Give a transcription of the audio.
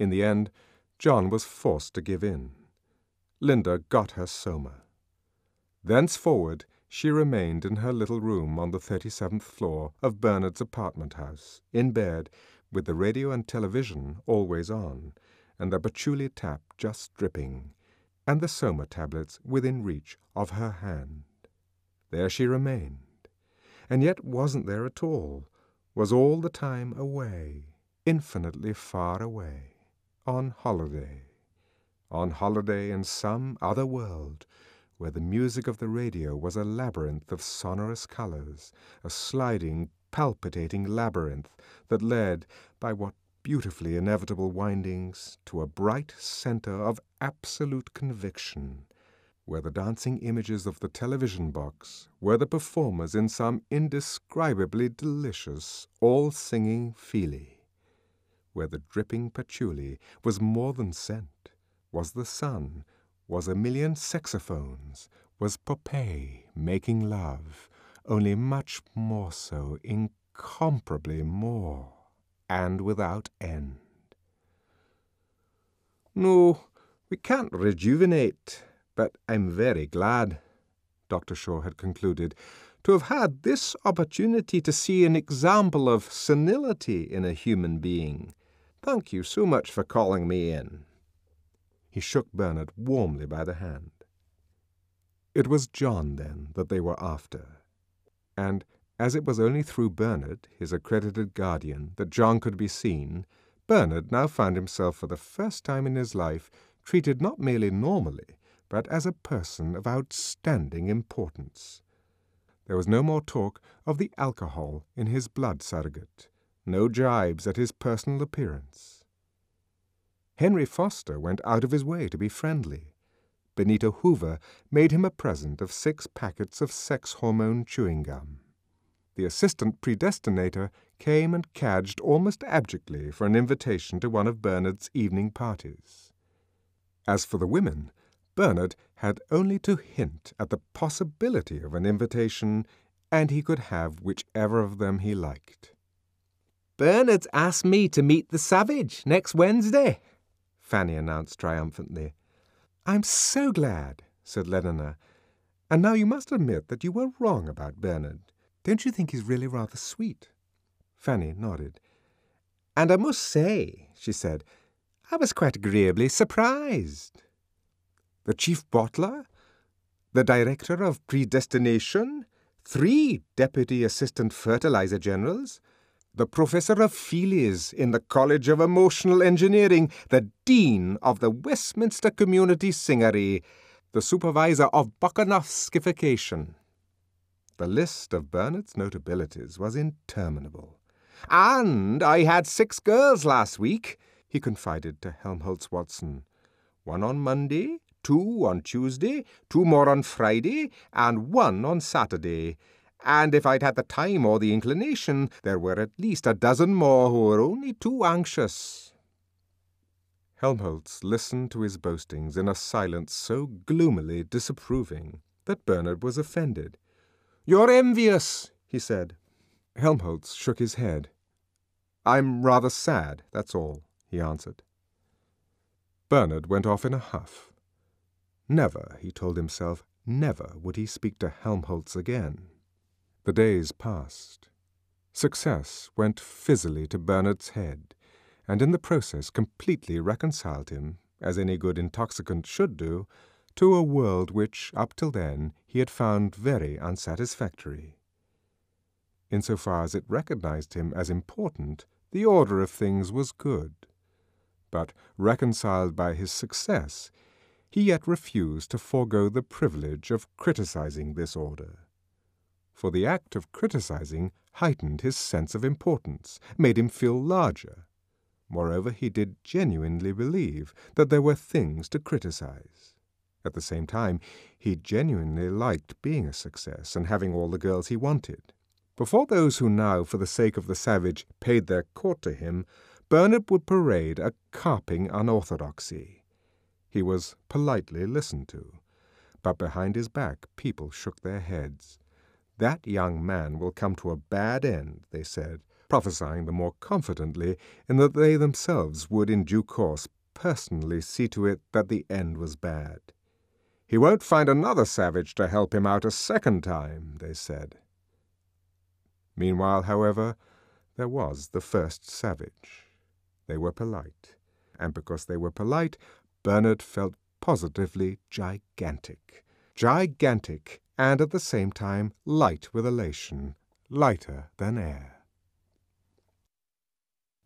In the end, John was forced to give in. Linda got her Soma. Thenceforward, she remained in her little room on the 37th floor of Bernard's apartment house, in bed, with the radio and television always on, and the patchouli tap just dripping, and the Soma tablets within reach of her hand. There she remained, and yet wasn't there at all, was all the time away, infinitely far away, on holiday in some other world, where the music of the radio was a labyrinth of sonorous colors, a sliding, palpitating labyrinth that led, by what beautifully inevitable windings, to a bright center of absolute conviction, where the dancing images of the television box were the performers in some indescribably delicious, all-singing feelie, where the dripping patchouli was more than scent, was the sun, was a million saxophones, was Popeye making love, only much more so, incomparably more, and without end. "No, we can't rejuvenate, but I'm very glad," Dr. Shaw had concluded, "to have had this opportunity to see an example of senility in a human being. Thank you so much for calling me in." He shook Bernard warmly by the hand. It was John, then, that they were after, and as it was only through Bernard, his accredited guardian, that John could be seen, Bernard now found himself for the first time in his life treated not merely normally, but as a person of outstanding importance. There was no more talk of the alcohol in his blood surrogate, no jibes at his personal appearance. Henry Foster went out of his way to be friendly. Benito Hoover made him a present of 6 packets of sex-hormone chewing gum. The assistant predestinator came and cadged almost abjectly for an invitation to one of Bernard's evening parties. As for the women, Bernard had only to hint at the possibility of an invitation, and he could have whichever of them he liked. "Bernard's asked me to meet the Savage next Wednesday," Fanny announced triumphantly. "I'm so glad," said Lenina. "And now you must admit that you were wrong about Bernard. Don't you think he's really rather sweet?" Fanny nodded. "And I must say," she said, "I was quite agreeably surprised." "The chief bottler, the director of predestination, 3 deputy assistant fertilizer generals, the professor of Feelies in the College of Emotional Engineering, the dean of the Westminster Community Singery, the supervisor of Bacchanalification." The list of Bernard's notabilities was interminable. "And I had 6 girls last week," he confided to Helmholtz Watson. "1 on Monday, 2 on Tuesday, 2 more on Friday, and 1 on Saturday. And if I'd had the time or the inclination, there were at least a dozen more who were only too anxious." Helmholtz listened to his boastings in a silence so gloomily disapproving that Bernard was offended. "You're envious," he said. Helmholtz shook his head. "I'm rather sad, that's all," he answered. Bernard went off in a huff. Never, he told himself, never would he speak to Helmholtz again. The days passed. Success went fizzily to Bernard's head, and in the process completely reconciled him, as any good intoxicant should do, to a world which, up till then, he had found very unsatisfactory. Insofar as it recognized him as important, the order of things was good. But, reconciled by his success, he yet refused to forego the privilege of criticizing this order. For the act of criticizing heightened his sense of importance, made him feel larger. Moreover, he did genuinely believe that there were things to criticize. At the same time, he genuinely liked being a success and having all the girls he wanted. Before those who now, for the sake of the Savage, paid their court to him, Bernard would parade a carping unorthodoxy. He was politely listened to, but behind his back people shook their heads. "That young man will come to a bad end," they said, prophesying the more confidently in that they themselves would in due course personally see to it that the end was bad. "He won't find another savage to help him out a second time," they said. Meanwhile, however, there was the first savage. They were polite, and because they were polite, Bernard felt positively gigantic, and at the same time light with elation, lighter than air.